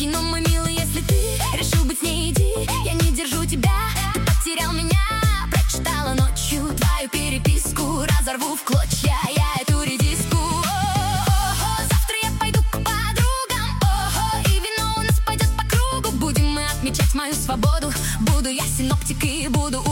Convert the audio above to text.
но мы милы, если ты решил быть с ней, иди. Я не держу тебя, ты потерял меня. Прочитала ночью твою переписку, разорву в клочья я эту редиску. Завтра я пойду к подругам, и вино у нас пойдет по кругу. Будем мы отмечать мою свободу. Буду я синоптик и буду